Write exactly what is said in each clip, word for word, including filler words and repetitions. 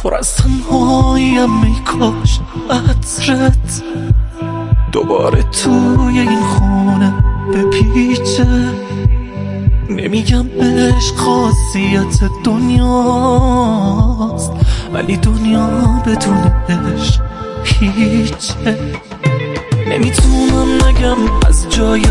پر از تنهاییم ای کاش عطرت دوباره توی این خونه بپیچه. نمیگم عشق خاصیت دنیاست، ولی دنیا بدون عشق هیچه. نمیتونم نگم از جای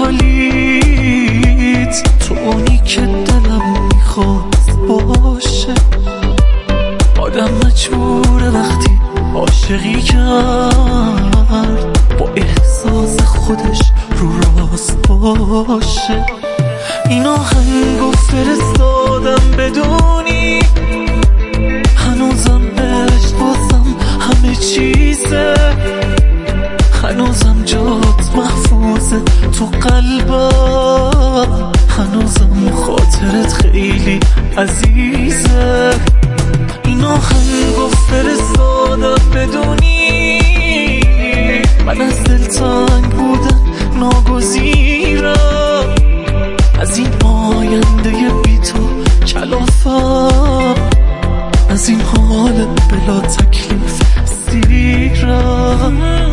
خالیت، تو اونی که دلم میخواست باشه. آدم مجبوره وقتی عاشقی کرد با احساس خودش رو راست باشه. این آهنگو فرستادم بدونی هنوزم عشق واسم همه چیزه، هنوزم جات محفوظه تو قلبم، هنوزم خاطرت خیلی عزیزه. این آهنگو فرستادم بدونی من از دلتنگ بودن ناگزیرم، از این آینده بی تو کلافم، از این حال بلا تکلیف سیرم.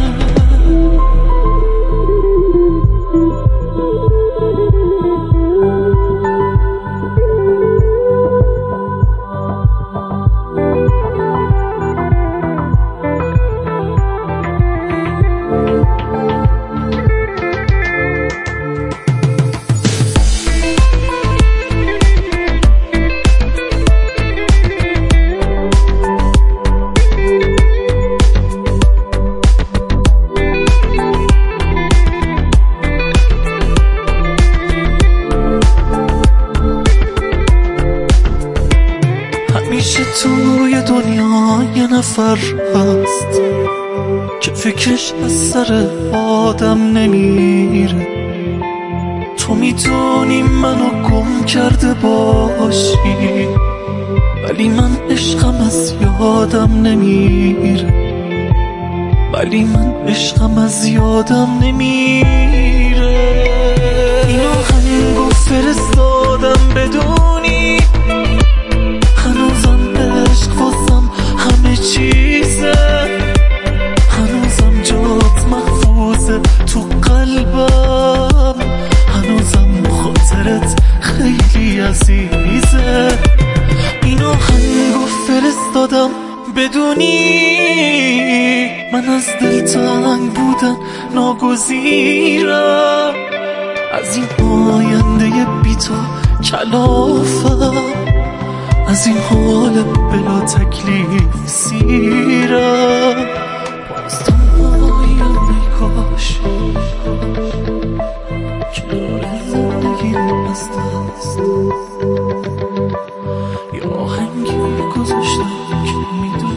همیشه توی دنیا یه نفر هست که فکرش از سر آدم نمیره. تو میدونی منو گم کرده باشی، ولی من عشقم از یادم نمیره، ولی من عشقم از یادم نمیره. این آهنگو فرستادم بدونی هنوزم عشق واسم همه چیزه، هنوزم جات محفوظه تو قلبم، هنوزم خاطرت خیلی عزیزه. این آهنگو فرستادم بدونی من از دلتنگ بودن ناگزیرم، از این آینده بی تو کلافم، از این حال بلا تکلیف سیرم. باز تنهاییم ای کاش کنار زندگیم از دست یه آهنگی گذاشتم که میدونم